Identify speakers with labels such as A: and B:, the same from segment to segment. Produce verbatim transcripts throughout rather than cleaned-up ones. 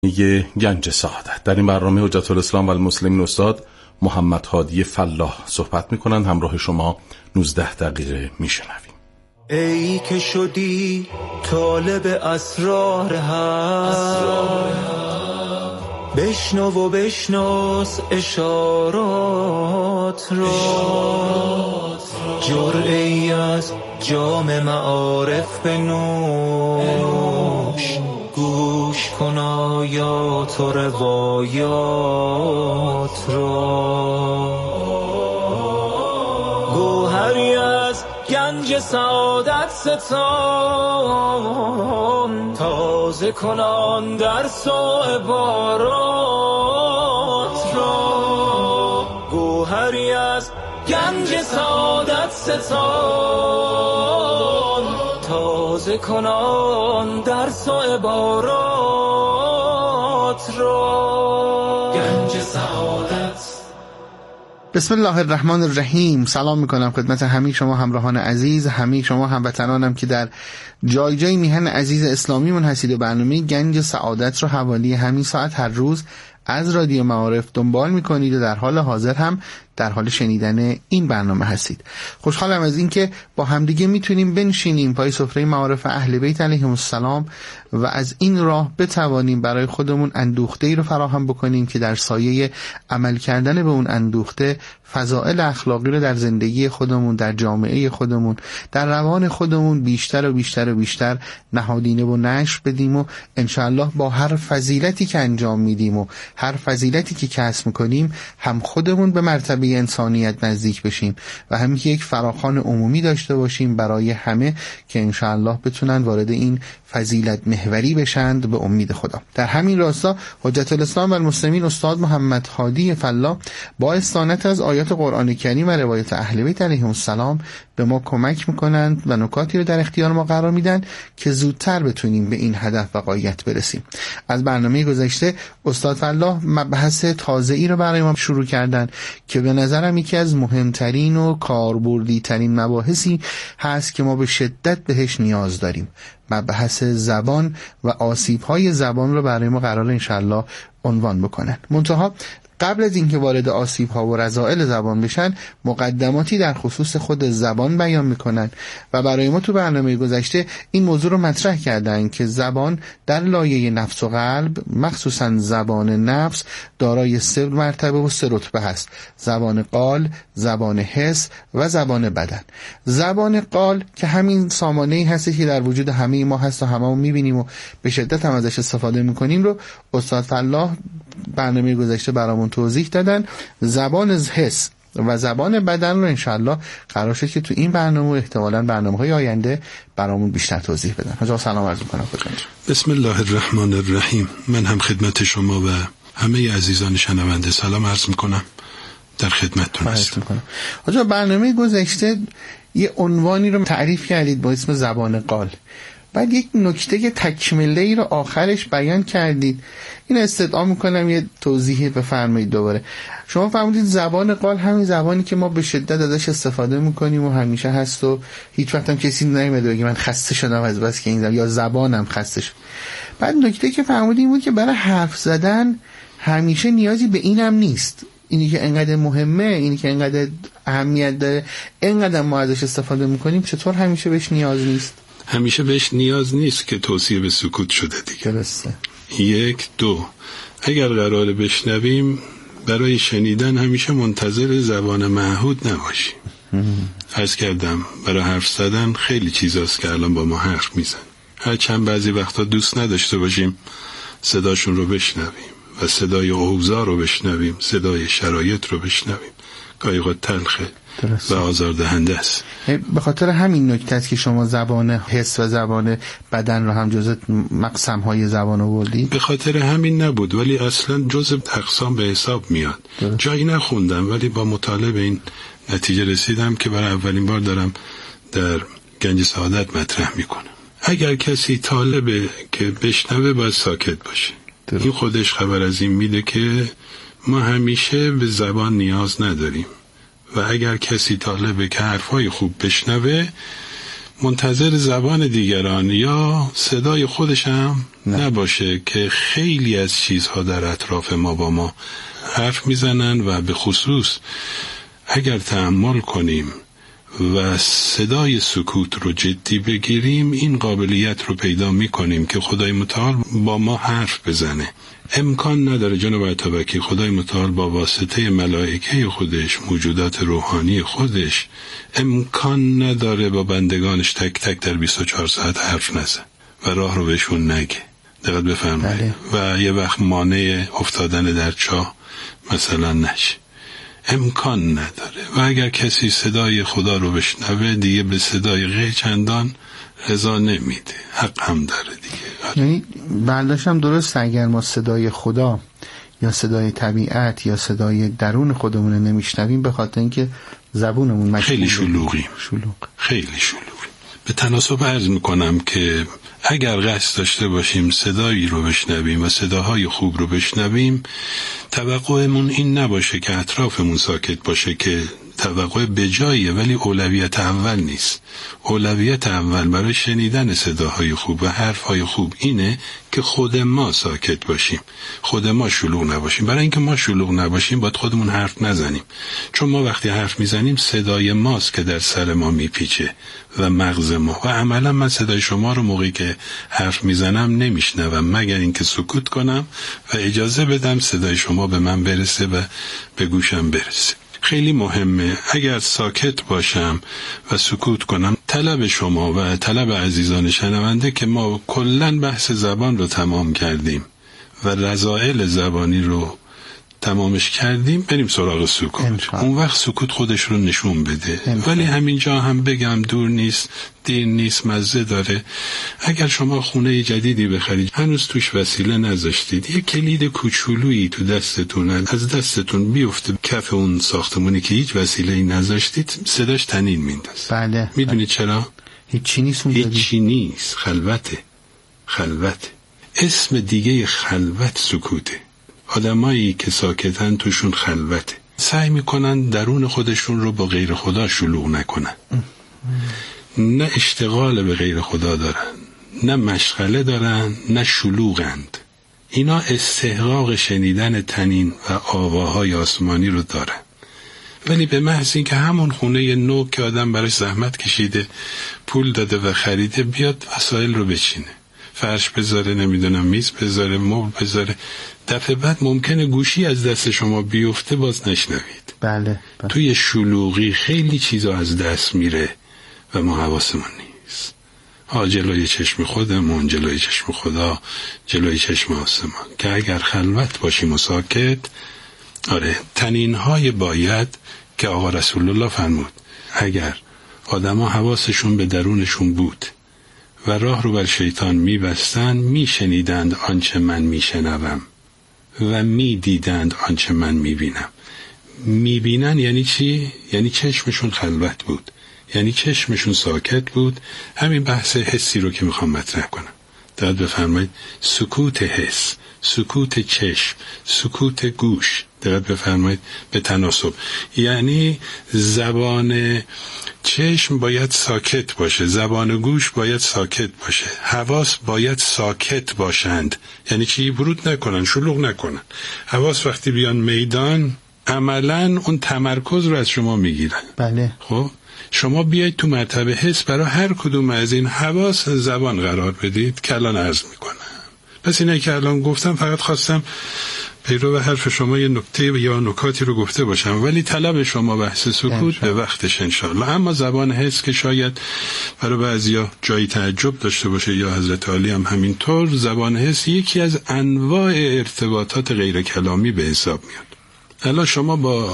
A: یه گنج سعادت. در این برنامه حجت الاسلام و المسلمین استاد محمد هادی فلاح صحبت میکنن. همراه شما نوزده دقیقه میشنویم.
B: ای که شدی طالب اسرار حق، بشنو و بشناس اشارات را، جرعه‌ای از جام معارف بنوش، گوش کن آیات و روایات را. گوهری از گنج سعادت ستان، تازه کنان درس و عبارات را. گوهری از گنج سعادت ستان، تازه کنان درس و عبارات را. گنج سعادت.
C: بسم الله الرحمن الرحیم. سلام میکنم خدمت همه شما همراهان عزیز، همه شما هموطنانم که در جای جای میهن عزیز اسلامی من هستید و برنامه گنج سعادت رو حوالی همین ساعت هر روز از رادیو معارف دنبال میکنید و در حال حاضر هم در حال شنیدن این برنامه هستید. خوشحالم از این که با همدیگه میتونیم بنشینیم پای سفره معارف اهل بیت علیهم السلام و از این راه بتوانیم برای خودمون اندوخته‌ای رو فراهم بکنیم که در سایه عمل کردن به اون اندوخته فضائل اخلاقی رو در زندگی خودمون، در جامعه خودمون، در روان خودمون بیشتر و بیشتر و بیشتر نهادینه و نشر بدیم و انشاءالله با هر فضیلتی که انجام میدیم و هر فضیلتی که کسب میکنیم هم خودمون به مرتبه انسانیت نزدیک بشیم و هم که یک فراخوان عمومی داشته باشیم برای همه که انشاءالله بتونن وارد این فضیلت محوری بشند به امید خدا. در همین راستا حجت الاسلام و المسلمین استاد محمد هادی فلاح با استانت از آیات قرآن کریم و روایت اهل بیت علیهم السلام به ما کمک میکنند و نکاتی رو در اختیار ما قرار میدن که زودتر بتونیم به این هدف و غایت برسیم. از برنامه گذشته استاد فلاح مبحث تازه‌ای رو برای ما شروع کردن که به نظرم یکی از مهمترین و کاربردی ترین مباحثی هست که ما به شدت بهش نیاز داریم. مبحث زبان و آسیب‌های زبان رو برای ما قرار انشالله عنوان بکنن. منتها قبل از اینکه وارد آسیب‌ها و رذائل زبان بشن مقدماتی در خصوص خود زبان بیان میکنن و برای ما تو برنامه گذشته این موضوع رو مطرح کردن که زبان در لایه نفس و قلب، مخصوصا زبان نفس، دارای سه مرتبه و سه رتبه هست: زبان قال، زبان حس و زبان بدن. زبان قال که همین سامانه‌ای هستی که در وجود همه ما هست و هممون میبینیم و به شدت هم ازش استفاده میکنیم رو استاد فلاح برنامه گذشته برامون توضیح دادن. زبان حس و زبان بدن رو انشالله قرار شد که تو این برنامه و احتمالاً برنامه‌های آینده برامون بیشتر توضیح بدن. حاجا سلام عرض می‌کنم خدمتتون.
D: بسم الله الرحمن الرحیم. من هم خدمت شما و همه عزیزان شنونده سلام عرض می‌کنم. در خدمتتون هستم.
C: حاجا برنامه گذشته یه عنوانی رو تعریف کردید با اسم زبان قال. بعد یک نکته تکمله ای رو آخرش بیان کردید. این استدعا میکنم یه توضیحی بفرمایید دوباره. شما فرمودید زبان قال همین زبانی که ما به شدت ازش استفاده میکنیم و همیشه هست و هیچ وقت هم کسی نمیاد بگه من خسته شدم از بس که این زبان یا زبانم خسته شد. بعد نکته که فرمودید بود که برای حرف زدن همیشه نیازی به اینم نیست. اینی که انقدر مهمه، اینی که انقدر اهمیت داره، انقدر ما ازش استفاده میکنیم، چطور همیشه بهش نیاز نیست؟
D: همیشه بهش نیاز نیست که توصیه به سکوت شده دیگه.
C: درسته.
D: یک دو اگر قراره بشنویم برای شنیدن همیشه منتظر زبان معهود نباشیم. عرض کردم برای حرف زدن خیلی چیزاست که الان با ما حرف میزن، هرچند بعضی وقتا دوست نداشته باشیم صداشون رو بشنویم و صدای اوضاع رو بشنویم، صدای شرایط رو بشنویم، گاهی اوقات تلخه و آزاردهنده است.
C: به خاطر همین نکته است که شما زبان حس و زبان بدن رو هم جزء مقسم‌های زبان آوردید.
D: به خاطر همین نبود ولی اصلا جزء اقسام به حساب میاد. درست. جایی نخوندم ولی با مطالعه به این نتیجه رسیدم که برای اولین بار دارم در گنج سعادت مطرح میکنم. اگر کسی طالبه که بشنوه باید ساکت باشه. درست. این خودش خبر از این میده که ما همیشه به زبان نیاز نداریم و اگر کسی طالبه که حرفای خوب بشنوه منتظر زبان دیگران یا صدای خودش هم نباشه که خیلی از چیزها در اطراف ما با ما حرف میزنن و به خصوص اگر تأمل کنیم و صدای سکوت رو جدی بگیریم این قابلیت رو پیدا میکنیم که خدای متعال با ما حرف بزنه. امکان نداره جناب عطابکی خدای متعال با واسطه ملائکه خودش، موجودات روحانی خودش، امکان نداره با بندگانش تک تک در بیست و چهار ساعت حرف نزن و راه رو بهشون نگه. دقت بفرمایید. و یه وقت مانع افتادن در چاه مثلا نشه. امکان نداره. و اگر کسی صدای خدا رو بشنوه دیگه به صدای غیر چندان رضا نمیده، حق هم داره دیگه.
C: یعنی برداشتم درست اگر ما صدای خدا یا صدای طبیعت یا صدای درون خودمون نمیشنویم به خاطر اینکه زبونمون مشغول
D: خیلی شلوغیم.
C: شلوغ.
D: خیلی شلوغیم. به تناسب عرض میکنم که اگر قصد داشته باشیم صدایی رو بشنویم و صداهای خوب رو بشنویم، توقعمون این نباشه که اطرافمون ساکت باشه که توقع بجاییه، ولی اولویت اول نیست. اولویت اول برای شنیدن صداهای خوب و حرفهای خوب اینه که خود ما ساکت باشیم، خود ما شلوغ نباشیم. برای اینکه ما شلوغ نباشیم باید خودمون حرف نزنیم، چون ما وقتی حرف میزنیم صدای ماست که در سر ما میپیچه و مغز ما. و عملا من صدای شما رو موقعی که حرف میزنم نمیشنوم مگر اینکه سکوت کنم و اجازه بدم صدای شما به من برسه و به گوشم برسه. خیلی مهمه اگر ساکت باشم و سکوت کنم. طلب شما و طلب عزیزان شنونده که ما کلاً بحث زبان رو تمام کردیم و رذائل زبانی رو تمامش کردیم، بریم سراغ سکوت. اون وقت سکوت خودش رو نشون بده. ولی همینجا هم بگم دور نیست، دیر نیست، مزه داره. اگر شما خونه جدیدی بخرید هنوز توش وسیله نذاشتید، یک کلید کوچولویی تو دستتون از دستتون بیفته کف اون ساختمونی که هیچ وسیله‌ای نذاشتید، صداش طنین میندازه.
C: بله.
D: میدونید چرا؟
C: هیچی نیست اون
D: هیچی نیست. خلوته. خلوته. اسم دیگه خلوت سکوته. آدمایی که ساکتن توشون خلوته، سعی میکنن درون خودشون رو با غیر خدا شلوغ نکنن. نه اشتغال به غیر خدا دارن، نه مشغله دارن، نه شلوغند. اینا استحقاق شنیدن طنین و آواهای آسمانی رو دارن، ولی به محض این که همون خونه نو که آدم براش زحمت کشیده، پول داده و خریده، بیاد وسایل رو بچینه، فرش بذاره، نمیدونم میز بذاره، مبل بذاره، دفعه بعد ممکنه گوشی از دست شما بیفته باز نشنوید.
C: بله, بله.
D: توی شلوغی خیلی چیزا از دست میره و ما حواسمون نیست. ها جلوی چشم خودمون، جلوی چشم خدا، جلوی چشم آسمان. که اگر خلوت باشیم و ساکت، آره طنین‌های باید که آقا رسول الله فرمود اگر آدما حواسشون به درونشون بود و راه رو بر شیطان میبستن، میشنیدند آنچه من میشنوم و میدیدند آنچه من میبینم. میبینن یعنی چی؟ یعنی چشمشون خلوت بود، یعنی چشمشون ساکت بود. همین بحث حسی رو که میخوام مطرح کنم. دقت بفرمایید. سکوت حس، سکوت چشم، سکوت گوش. دقت بفرمایید به تناسب. یعنی زبان چشم باید ساکت باشه، زبان گوش باید ساکت باشه، حواس باید ساکت باشند. یعنی چی؟ ورود نکنن، شلوغ نکنن. حواس وقتی بیان میدان عملاً اون تمرکز رو از شما میگیرن.
C: بله.
D: خب شما بیایید تو مرتبه حس برای هر کدوم از این حواس زبان قرار بدید که الان عرض میکنم. پس اینه که الان گفتم فقط خواستم پیرو حرف شما یه نکته یا نکاتی رو گفته باشم، ولی طلب شما بحث سکوت به وقتش انشاءالله. اما زبان حس که شاید برای بعضیا جایی تعجب داشته باشه یا حضرت علی هم همینطور، زبان حس یکی از انواع ارتباطات غیر کلامی به حساب میاد. الان شما با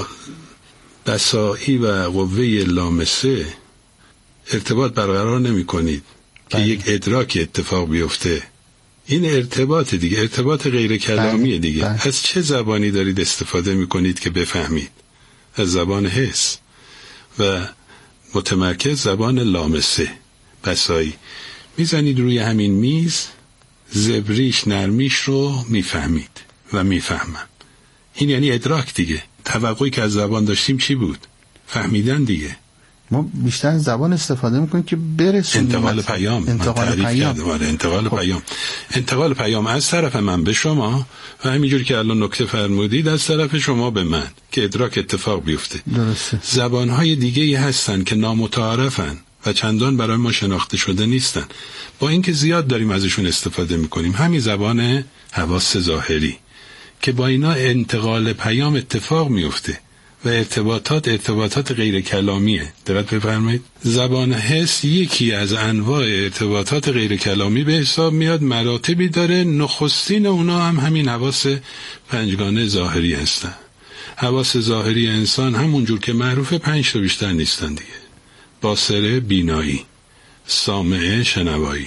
D: دسائی و قوه لامسه ارتباط برقرار نمی کنید که یک ادراک اتفاق بیفته. این ارتباط دیگه، ارتباط غیر کلامی دیگه. بله. از چه زبانی دارید استفاده میکنید که بفهمید؟ از زبان حس و متمرکز زبان لامسه. بسایی میزنید روی همین میز، زبریش نرمیش رو میفهمید و میفهمم. این یعنی ادراک دیگه. توقعی که از زبان داشتیم چی بود؟ فهمیدن دیگه.
C: ما بیشتر زبان استفاده میکنیم که برسونیم
D: انتقال پیام.
C: انتقال
D: من
C: پیام
D: کردم انتقال خب. پیام انتقال پیام از طرف من به شما و همینجور که الان نکته فرمودید از طرف شما به من که ادراک اتفاق بیفته.
C: درسته.
D: زبانهای دیگه‌ای هستن که نامتعارفن و چندان برای ما شناخته شده نیستن، با اینکه زیاد داریم ازشون استفاده میکنیم. همین زبان حواس ظاهری که با اینا انتقال پیام اتفاق میفته و ارتباطات ارتباطات غیر کلامیه. دقت بفرمایید، زبان حس یکی از انواع ارتباطات غیر کلامی به حساب میاد، مراتبی داره. نخستین اونا هم همین حواس پنجگانه ظاهری هستن. حواس ظاهری انسان همونجور که معروفه پنج تا بیشتر نیستن دیگه: باصره بینایی، سامعه شنوایی،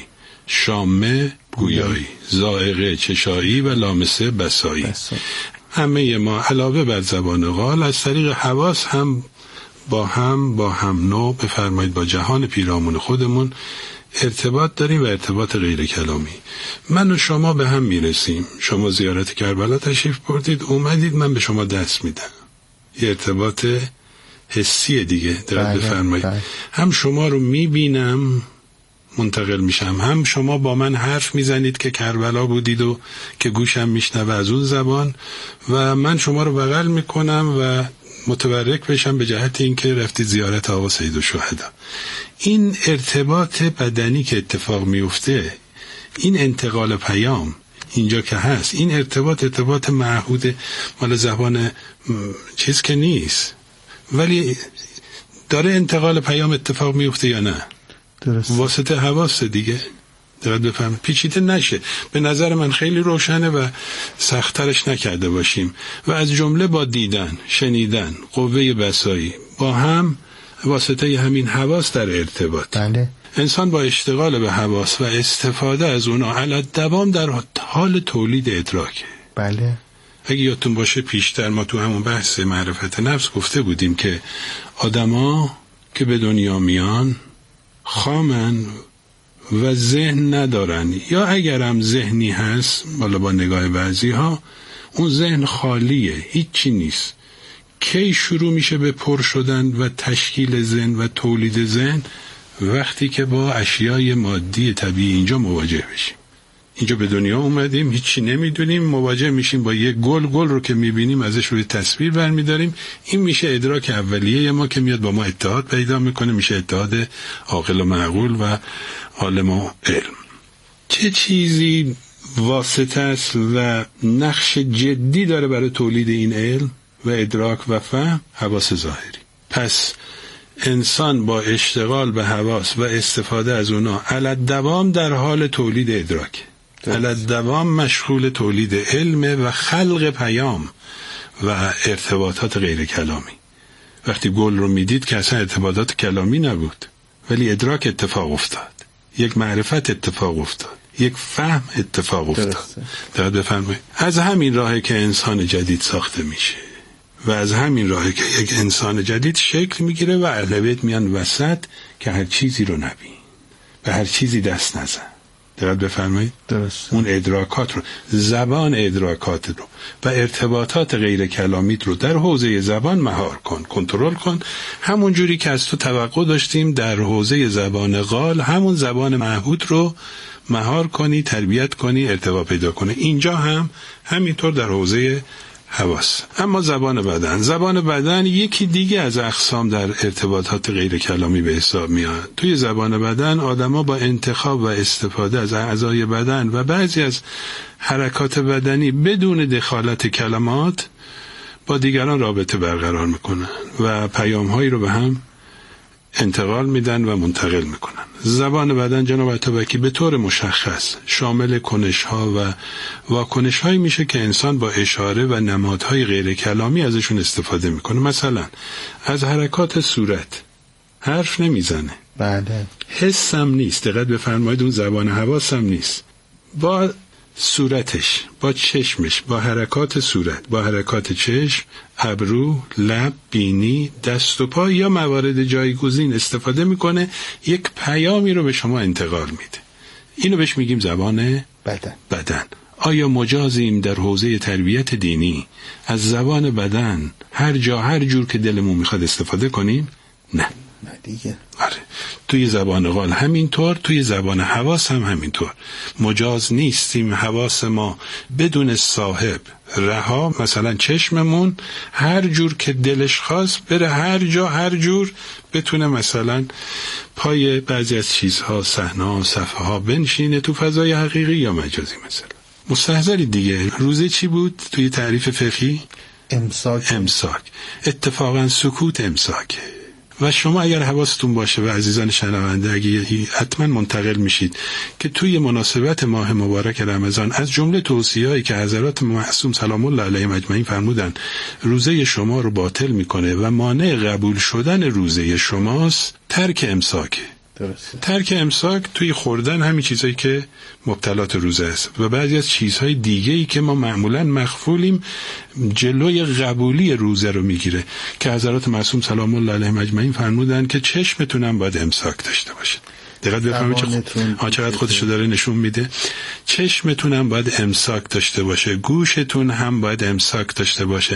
D: شامه گویایی، ذائقه چشایی و لامسه بسایی. همه ما علاوه بر زبان قال از طریق حواس هم با هم با هم نوع بفرمایید با جهان پیرامون خودمون ارتباط داریم و ارتباط غیر کلامی. من و شما به هم میرسیم. شما زیارت کربلا تشریف بردید، اومدید، من به شما دست میدم. یه ارتباط حسی دیگه. دقت بفرمایید. هم شما رو میبینم منتقل میشم، هم شما با من حرف میزنید که کربلا بودید و که گوشم میشنوه از اون زبان و من شما رو بغل میکنم و متبرک بشم به جهت اینکه رفتید زیارت آقا سید الشهدا. این ارتباط بدنی که اتفاق میفته، این انتقال پیام اینجا که هست، این ارتباط ارتباط معهود مال زبان چیز که نیست، ولی داره انتقال پیام اتفاق میفته یا نه؟ درست. واسطه حواس دیگه. دقت بفهم، پیچیده نشه. به نظر من خیلی روشنه و سخت‌ترش نکرده باشیم و از جمله با دیدن، شنیدن، قوه بصری با هم واسطه همین حواس در ارتباط.
C: بله.
D: انسان با اشتغال به حواس و استفاده از اونا علی دوام در حال تولید ادراکه.
C: بله.
D: اگه یادتون باشه پیشتر ما تو همون بحث معرفت نفس گفته بودیم که آدما که به دنیا میان خامن و ذهن ندارن، یا اگرم ذهنی هست بالا با نگاه بعضی ها اون ذهن خالیه، هیچی نیست. کی شروع میشه به پر شدن و تشکیل ذهن و تولید ذهن؟ وقتی که با اشیای مادی طبیعی اینجا مواجه بشیم. اینجا به دنیا اومدیم، هیچی نمیدونیم، مواجه میشیم با یک گل. گل رو که میبینیم ازش روی تصویر برمیداریم. این میشه ادراک اولیه ما که میاد با ما اتحاد پیدا میکنه، میشه اتحاد عاقل و معقول و عالم و علم. چه چیزی واسطه است و نقش جدی داره برای تولید این علم و ادراک و فهم؟ حواس ظاهری. پس انسان با اشتغال به حواس و استفاده از اونا علی دوام در حال تولید ادراک، علی دوام مشغول تولید علم و خلق پیام و ارتباطات غیر کلامی. وقتی گل رو میدید که اصلا ارتباطات کلامی نبود، ولی ادراک اتفاق افتاد، یک معرفت اتفاق افتاد، یک فهم اتفاق افتاد. دقت بفرمایید. از همین راهه که انسان جدید ساخته میشه و از همین راهه که یک انسان جدید شکل میگیره و اهل بیت میان وسط که هر چیزی رو نبین، به هر چیزی دست نزن. دقت بفرمایید. درست. اون ادراکات رو، زبان ادراکات رو و ارتباطات غیر کلامیت رو در حوزه زبان مهار کن، کنترل کن، همون جوری که از تو توقع داشتیم در حوزه زبان قال همون زبان معهود رو مهار کنی، تربیت کنی، ارتباط پیدا کنی. اینجا هم همینطور در حوزه حواس. اما زبان بدن، زبان بدن یکی دیگه از اقسام در ارتباطات غیر کلامی به حساب میاد. توی زبان بدن آدما با انتخاب و استفاده از اعضای بدن و بعضی از حرکات بدنی بدون دخالت کلمات با دیگران رابطه برقرار میکنن و پیامهایی رو به هم انتقال میدن و منتقل میکنن. زبان بدن جناب اتابکی به طور مشخص شامل کنش‌ها و واکنش‌هایی میشه که انسان با اشاره و نمادهای غیر کلامی ازشون استفاده میکنه. مثلا از حرکات صورت، حرف نمیزنه،
C: بله،
D: حس هم نیست، دقت بفرمایید، اون زبان حواس هم نیست، با صورتش، با چشمش، با حرکات صورت، با حرکات چشم، ابرو، لب، بینی، دست و پا یا موارد جایگزین استفاده میکنه، یک پیامی رو به شما انتقال میده. اینو بهش میگیم زبان
C: بدن.
D: بدن. آیا مجازیم در حوزه تربیت دینی از زبان بدن هر جا هر جور که دلمون میخواد استفاده کنیم؟ نه.
C: نه دیگه.
D: آره. توی زبان قال همینطور، توی زبان حواس هم همینطور. مجاز نیستیم حواس ما بدون صاحب رها، مثلا چشممون هر جور که دلش خواست بره هر جا هر جور بتونه مثلا پای بعضی از چیزها، صحنه‌ها، صفحه‌ها بنشینه تو فضای حقیقی یا مجازی. مثلا مستحضری دیگه. روزه چی بود توی تعریف فقهی؟
C: امساک.
D: امساک. اتفاقا سکوت امساکه. و شما اگر حواستون باشه و عزیزان شنونده اگه حتما منتقل میشید که توی مناسبت ماه مبارک رمضان از جمله توصیه‌ای که حضرات معصوم سلام الله علیهم اجمعین فرمودن روزه شما رو باطل میکنه و مانع قبول شدن روزه شماست، ترک امساکه.
C: درسته.
D: ترک امساک توی خوردن همین چیزایی که مبتلات روزه است و بعضی از چیزهای دیگه‌ای که ما معمولاً مغفولیم جلوی قبولی روزه رو میگیره که حضرات معصوم سلام الله علیهم اجمعین فرمودن که چشمتون هم باید امساک داشته باشه. دقت بفرمایید چه چقدر خودشو داره نشون میده. چشمتون هم باید امساک داشته باشه، گوشتون هم باید امساک داشته باشه،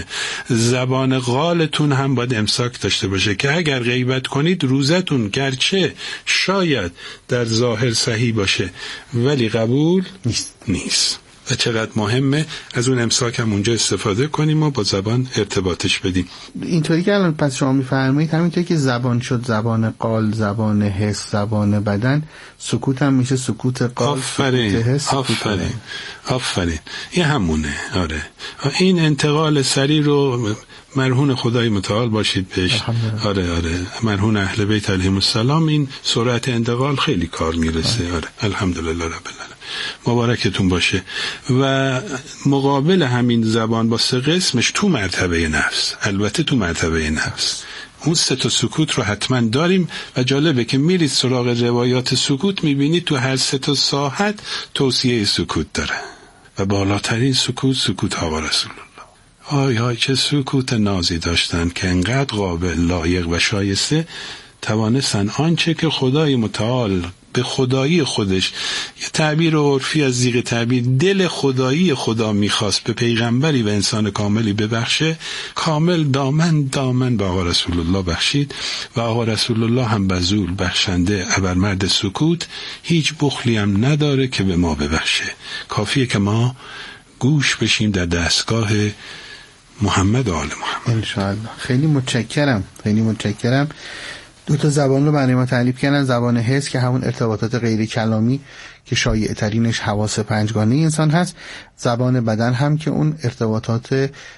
D: زبان قالتون هم باید امساک داشته باشه که اگر غیبت کنید روزتون گرچه شاید در ظاهر صحیح باشه ولی قبول
C: نیست.
D: نیست. و چقدر مهمه از اون امساک هم اونجا استفاده کنیم و با زبان ارتباطش بدیم.
C: اینطوری که الان پس شما میفرمایید همینطوری که زبان شد زبان قال، زبان حس، زبان بدن، سکوت هم میشه سکوت قال،
D: آفرین.
C: سکوت حس،
D: آفرین. آفرین. این همونه. آره. این انتقال سریع رو مرهون خدای متعال باشید بهش. آره آره مرهون اهل بیت علیهم السلام این سرعت انتقال خیلی کار میرسه. آره الحمدلله رب العالمین. مبارکتون باشه. و مقابل همین زبان با سه قسمش تو مرتبه نفس، البته تو مرتبه نفس اون سه تا سکوت رو حتما داریم و جالبه که میرید سراغ روایات سکوت میبینید تو هر سه تا ساحت توصیه سکوت داره و بالاترین سکوت سکوت آقا رسول الله. آی آی چه سکوت نازی داشتن که انقدر قابل، لایق و شایسته توانستن آنچه که خدای متعال به خدایی خودش، یه تعبیر عرفی از زیغ تعبیر دل خدایی خدا میخواست به پیغمبری و انسان کاملی ببخشه، کامل دامن دامن به آقا رسول الله بخشید و آقا رسول الله هم بذول بخشنده ابرمرد سکوت، هیچ بخلی هم نداره که به ما ببخشه. کافیه که ما گوش بشیم در دستگاه محمد و آل محمد.
C: انشاءالله. خیلی متشکرم. خیلی متشکرم. دو تا زبان رو برای ما تعریف کردن. زبان حس که همون ارتباطات غیر کلامی که شایع ترینش حواس پنجگانه انسان هست، زبان بدن هم که اون ارتباطات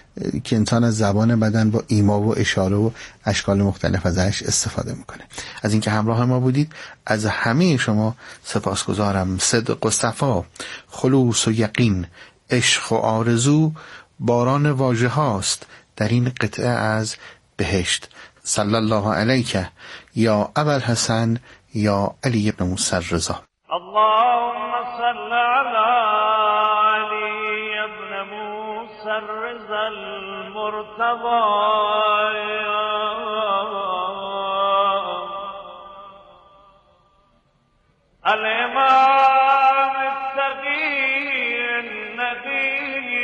C: که انسان از زبان بدن با ایما و اشاره و اشکال مختلف ازش استفاده میکنه. از اینکه همراه ما بودید از همه شما سپاسگزارم. صدق و صفا، خلوص و یقین، عشق و آرزو باران واژه هاست در این قطعه از بهشت. صلی الله علیک یا ابوالحسن یا علی ابن موسی الرضا.
E: اللهم صل على علی ابن موسی الرضا المرتضى الامام التقی النبی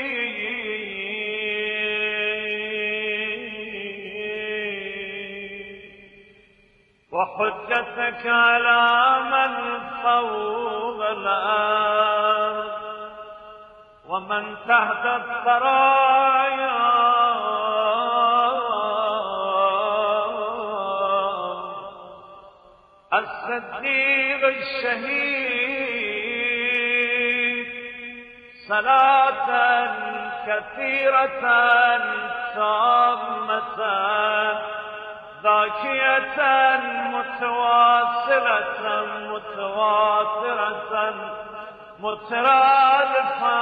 E: وحجتك على من فوق الأرض ومن تحت الثرايا الصديق الشهيد صلاة كثيرة تامة ذاكية متواصلة متواترة مترادفة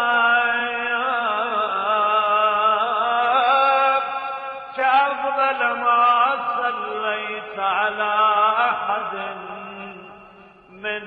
E: كأفضل ما صليت على أحد من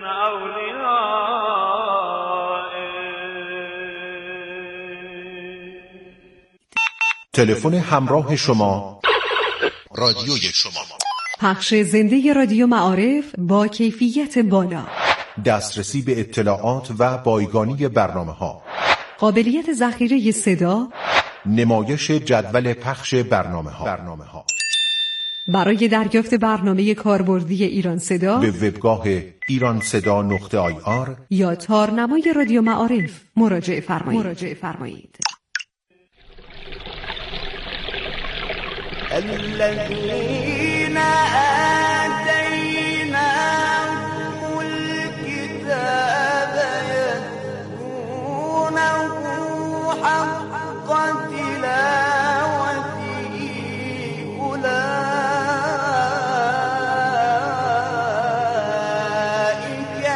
E: أوليائه.
F: تلفن همراه شما، رادیوی شما.
G: پخش زنده رادیو معارف با کیفیت بالا،
F: دسترسی به اطلاعات و بایگانی برنامه‌ها،
G: قابلیت ذخیره صدا،
F: نمایش جدول پخش برنامه‌ها. برنامه‌ها
G: برای دریافت برنامه کاربردی ایران صدا
F: به وبگاه ایران صدا نقطه آی آر
G: یا تارنمای رادیو معارف مراجعه فرمایید. مراجعه فرمایید.
E: الذين آتيناهم الكتاب يتلونه حق تلاوته أولئك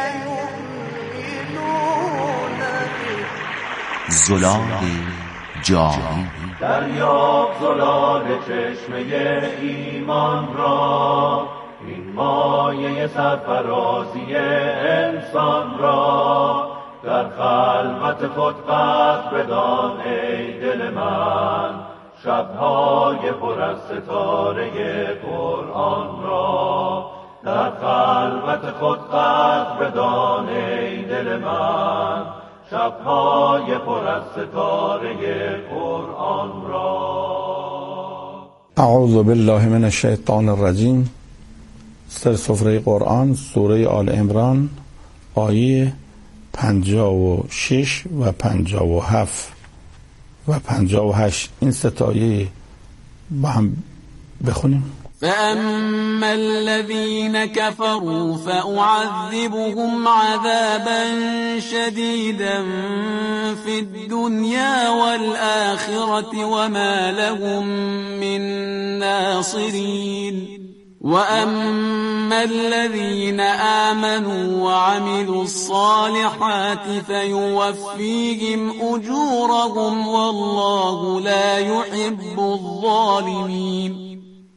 E: يؤمنون به.
F: زلال جاری
E: دریاب زلال چشمه ایمان را، این مایه سرفرازی انسان را. در خلوت خود قدر بدان ای دل من، شبهای پر از ستاره قرآن را. در خلوت خود قدر بدان ای دل من، شبهای پر از ستاره قرآن را.
H: اعوذ بالله من الشیطان الرجیم. سر سفره قرآن، سوره آل عمران، آیه پنجاه و شش و پنجاه و هفت و پنجاه و هشت. این سه آیه با هم بخونیم.
I: فأما الذين كفروا فأعذبهم عذابا شديدا في الدنيا والآخرة وما لهم من ناصرين وأما الذين آمنوا وعملوا الصالحات فيوفيهم أجورهم والله لا يحب الظالمين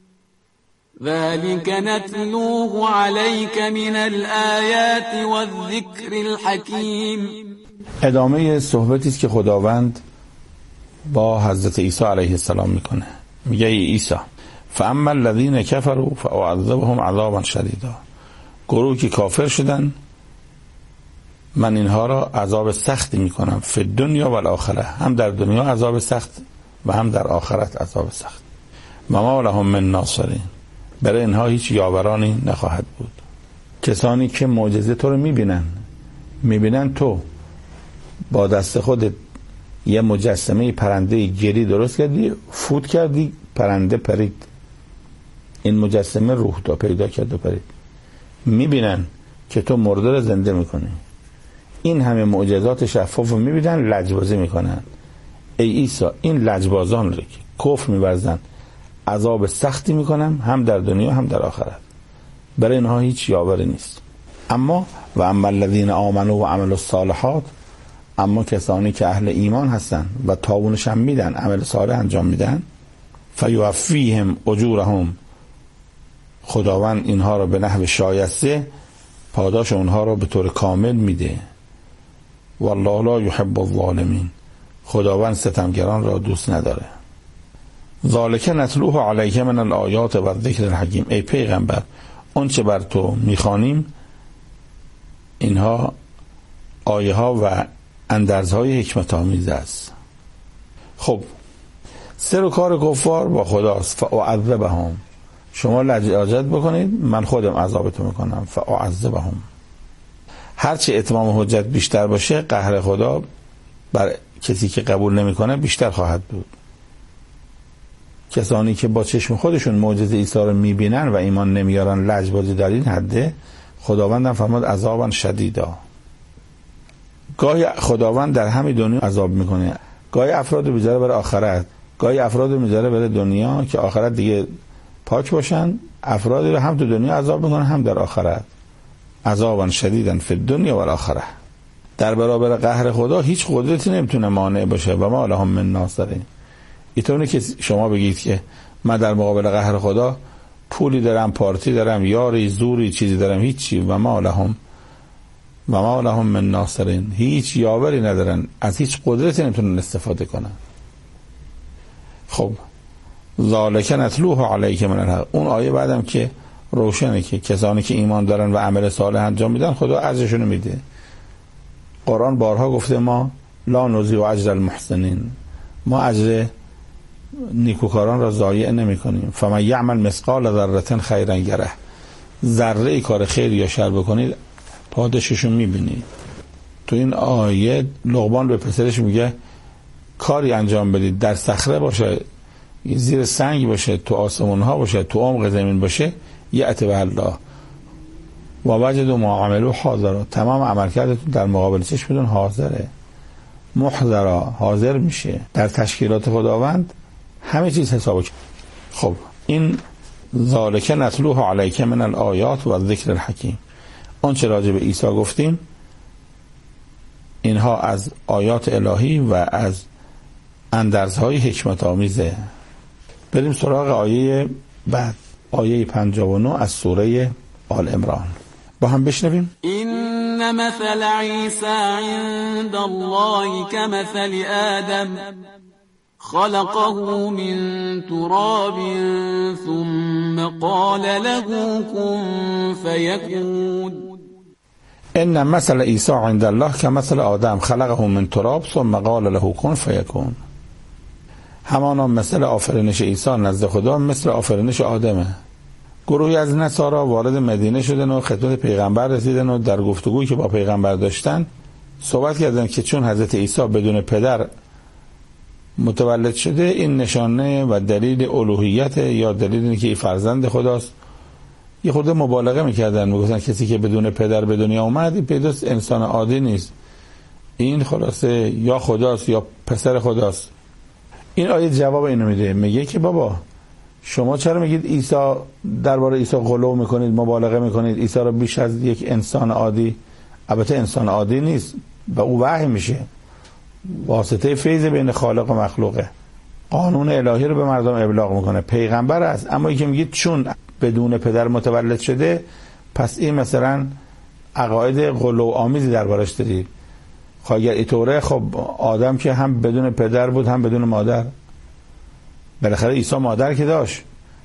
I: ذلك نتلوه عليك من الآيات والذكر الحكيم.
H: ادامه صحبتی است که خداوند با حضرت عیسی علیه السلام میکنه. میگه ای عیسی، فاما الذين كفروا فاعذبهم عذابا شديدا. گروهی که کافر شدن من اینها را عذاب سختی میکنم، فی الدنیا و الاخره، هم در دنیا عذاب سخت و هم در آخرت عذاب سخت. و ما لهم من ناصرین، برای اینها هیچ یاورانی نخواهد بود. کسانی که معجزه تو رو میبینن، میبینن تو با دست خودت یه مجسمه پرنده گری درست کردی، فوت کردی، پرنده پرید، این مجسمه روح دا پیدا کرد و پرید. میبینن که تو مرده رو زنده میکنی. این همه معجزات شفاف رو میبینن، لجبازی میکنن. ای عیسی، این لجبازان رو که کفر میورزن عذاب سختی میکنم، هم در دنیا هم در آخرت. برای اینها هیچ یاوری نیست. اما و اما الذین آمنوا و عملوا الصالحات، اما کسانی که اهل ایمان هستن و تاوانش هم میدن، عمل صالح انجام میدن، فیوفیهم اجورهم، خداوند اینها رو به نحو شایسته پاداش اونها رو به طور کامل میده. والله لا یحب الظالمین، خداوند ستمگران را دوست نداره. ذالک نتلوه علیک من الآیات و الذکر الحکیم. ای پیغمبر، اون چه بر تو میخوانیم اینها آیه ها و اندرزهای حکمت آمیز است. خب سر و کار کفار با خداست. فاعذبهم، شما لجاجت بکنید من خودم عذابتون میکنم. فاعذبهم، هرچه اتمام حجت بیشتر باشه قهر خدا بر کسی که قبول نمیکنه بیشتر خواهد بود. کسانی که با چشم خودشون معجزه عیسی رو میبینن و ایمان نمیارن لجبازی در این حده، خداوندم فرمود عذابا شدیدا. گاهی خداوند در همین دنیا عذاب میکنه، گاهی افراد رو میذاره برای آخرت، گاهی افراد رو میذاره برای دنیا که آخرت دیگه پاک باشن. افرادی رو هم تو دنیا عذاب میکنه هم در آخرت. عذابا شدیدا فی الدنیا و الاخره. در برابر قهر خدا هیچ قدرتی نمیتونه مانع باشه. و ما لهم من ناصرین. اینطوری که شما بگید که من در مقابل قهر خدا پولی دارم، پارتی دارم، یاری، زوری، چیزی دارم، هیچی. و ما لهم و ما لهم من ناصرین، هیچ یاوری ندارن، از هیچ قدرتی نمیتونن استفاده کنن. خب ذالک نتلوه علیک من الحق، اون آیه بعدم که روشنه که کسانی که ایمان دارن و عمل صالح انجام میدن خدا اجرشون میده. قرآن بارها گفته ما لا نضیع اجر المحسنین، ما اجر نیکوکاران را ضایع نمی کنیم. فمن یعمل مثقال ذره خیرا یره، ذره کار خیر یا شر بکنید پاداششو میبینید. تو این آیه لقمان به پسرش میگه کاری انجام بدید، در صخره باشه، زیر سنگ باشه، تو آسمون ها باشه، تو عمق زمین باشه، یأتی به الله و وجدوا ما عملوا حاضرا، تمام عملکردتون در مقابل چشمتون حاضره، محضرا، حاضر میشه در تشکیلات خداوند، همه چیز حساب. خب این ذالک نتلوه علیک من الآیات و الذکر الحکیم، اون چه راجع به عیسی گفتیم اینها از آیات الهی و از اندرزهای حکمت آمیزه. بریم سراغ آیه بعد، آیه پنجاه و نه از سوره آل عمران، با هم بشنویم.
I: این مثل عیسی عند الله کمثل آدم خلقه من تراب ثم قال له كن فيكون.
H: ان مثل عیسی عند الله کمثل آدم خلقه من تراب ثم قال له كن فيكون. همانا مثل آفرینش عیسی نزد خدا مثل آفرینش آدمه. گروهی از نصارا وارد مدینه شدن و خدمت پیغمبر رسیدن و در گفتگویی که با پیغمبر داشتن صحبت کردن که چون حضرت عیسی بدون پدر متولد شده این نشانه و دلیل الوهیت یا دلیل اینه که این فرزند خداست. یه خورده مبالغه میکردن، میگفتن کسی که بدون پدر به دنیا اومد این پیداست انسان عادی نیست، این خلاصه یا خداست یا پسر خداست. این آیه جواب اینو میده، میگه که بابا شما چرا میگید عیسی درباره عیسی غلو میکنید، مبالغه میکنید، عیسی رو بیش از یک انسان عادی، البته انسان عادی نیست و او وحی میشه، واسطه فیض بین خالق و مخلوقه، قانون الهی رو به مردم ابلاغ میکنه، پیغمبر است. اما اینکه میگید چون بدون پدر متولد شده پس این مثلا عقاید غلو آمیزی دربارش دارید. خب اگر اینطوره خب آدم که هم بدون پدر بود هم بدون مادر، بالاخره عیسی مادر که داشت،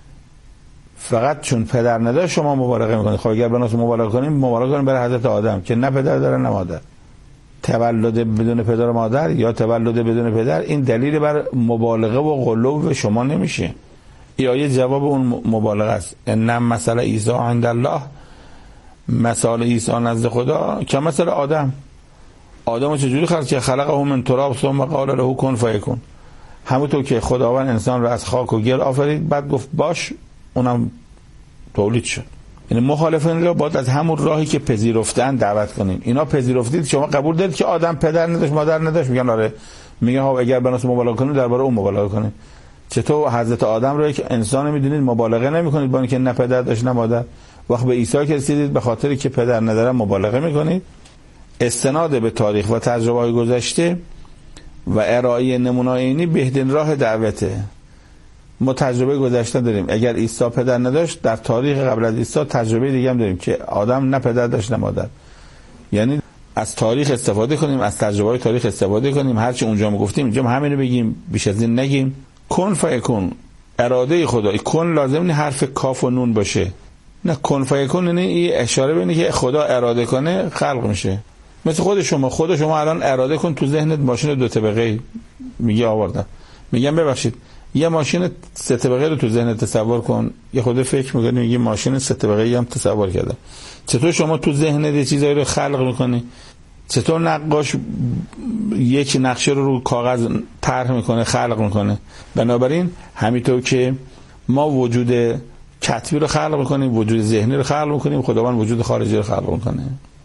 H: فقط چون پدر نداشت شما مبالغه میکنید. خب اگر بناس مبالغه کنیم مبالغه کنیم برای حضرت آدم که نه پدر داره نه مادر. تولد بدون پدر و مادر یا تولد بدون پدر این دلیل بر مبالغه و غلو شما نمیشه. این آیه جواب اون مبالغه است. ان مثل عیسی عند الله، مثال عیسی نزد خدا که مثل آدم. آدمو چجوری خلق کرد؟ خلقه من تراب ثم قال له کن فیکون. همونطور که خداوند انسان رو از خاک و گل آفرید بعد گفت باش، اونم تولید شد. یعنی مخالفین رو باید از همون راهی که پذیرفتن دعوت کنیم. اینا پذیرفتید، شما قبول دارید که آدم پدر نداشت مادر نداشت، میگن آره، میگن ها اگر بناس مبالغه کنیم درباره اون مبالغه کنیم. چطور حضرت آدم رو که انسان میدونید مبالغه نمیکنید با اینکه نه پدر داشت نه مادر، وقت به عیسی که رسیدید به خاطر که پدر نداره مبالغه میکنید. استناد به تاریخ و تجربه‌های گذشته و ارائه نمونه‌های اینی بهترین راه دعوته. ما تجربه گذشته داریم، اگر عیسی پدر نداشت در تاریخ قبل از عیسی تجربه دیگه هم داریم که آدم نه پدر داشت نه مادر. یعنی از تاریخ استفاده کنیم، از تجربه‌های تاریخ استفاده کنیم، هرچی اونجا ما گفتیم اینجا همینو بگیم، بیش از این نگیم. کن فیکون، اراده خدا. کن لازم نیست حرف کاف و نون باشه، نه کن فیکون یعنی این اشاره به اینه که خدا اراده کنه خلق میشه. مثل خود شما، خود شما الان اراده کن تو ذهنت ماشین دو طبقه میگه آوردم، میگم ببخشید یه ماشین سه طبقه رو تو ذهنت تصور کن، یه خود فکر میکنی میگه ماشین سه طبقه هم تصور کردم. چطور شما تو ذهنت یه چیزایی رو خلق میکنی؟ چطور نقاش یک نقشه رو رو کاغذ طرح میکنه، خلق میکنه؟ بنابراین همینطور که ما وجود کتبی رو خلق میکنیم، وجود ذهنی رو خلق میکنیم، خداوند وجود خارجی رو خلق میکنه.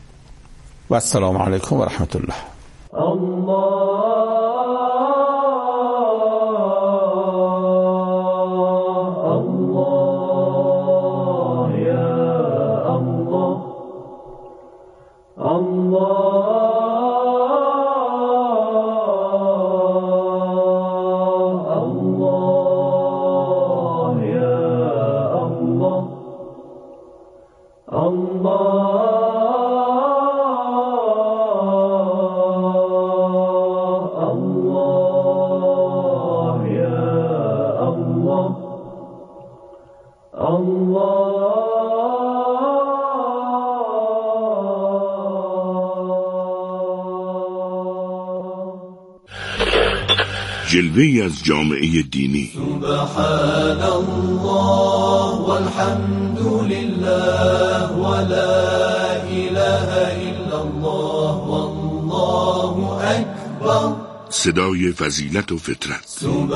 H: و السلام علیکم و رحمت الله.
E: Allah
J: جلوه‌ای از جامعه دینی.
E: سبحان الله والحمد لله ولا اله الا الله والله اکبر.
J: صدای فضیلت و فطرت.